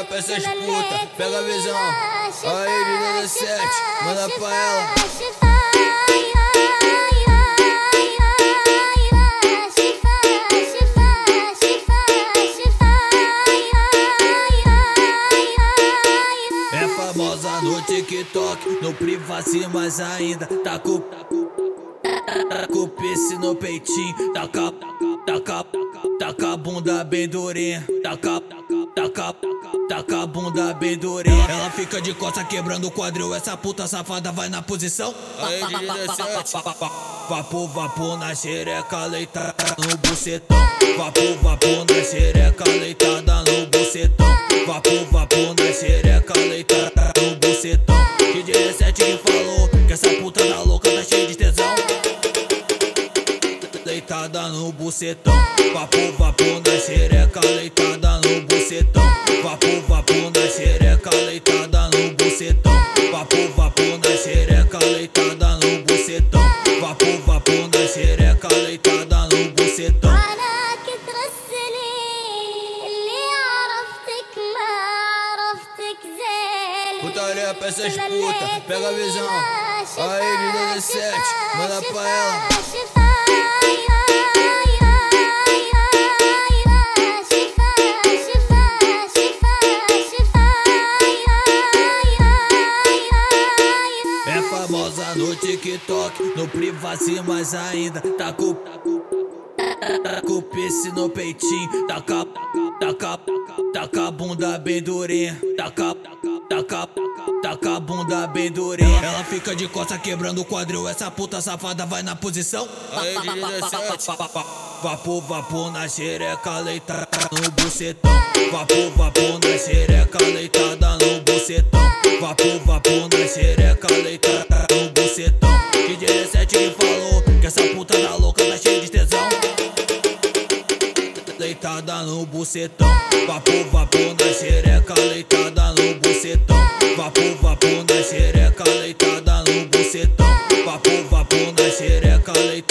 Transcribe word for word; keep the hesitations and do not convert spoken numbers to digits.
Putaria pra essas putas, pega a visão. Aí de dezessete, manda pra ela. É famosa no TikTok, no privacy, mas ainda tá com tá com piercing no peitinho, tá com tá com tá com a bunda bem durinha, tá com tá com tá com a bunda bem durinha. Ela fica de costa quebrando o quadril, essa puta safada vai na posição. Aí de dezessete, vapor, vapor na xereca, leitada no bucetão. Vapor, vapor na xereca, leitada no bucetão. Vapor, vapor na xereca, leitada no bucetão. Que dezessete que falou que essa puta tá louca, tá cheia de tesão. Leitada no bucetão. Vapor, vapor na xereca, leitada no bucetão. Vapor, vapor na xereca, leitada no bucetão. Vapor, vapor na xereca, leitada no bucetão. Vapor, vapor na xereca, leitada no bucetão. Putaria pra essas putas, pega a visão. Aí de dezessete, manda pra ela. É famosa no TikTok, no privacy, mas ainda tá com tá com piercing no peitinho, tá com tá com tá com a bunda bem durinha, tá com tá com tá com a bunda bem durinha. Ela fica de costa quebrando o quadril, essa puta safada vai na posição. Aí de dezessete, vapor, vapor na xereca, leitada no bucetão. Vapor, vapor na xereca, leitada no bucetão. Vapor, vapor na xereca, leitada no bucetão. Que dezessete que falou que essa puta tá louca, tá cheia de tesão. Leitada no bucetão. Vapor, vapor na xereca, leitada no bucetão. Vapor, vapor na xereca, leitada no bucetão. Vapor, vapor na xereca, leitada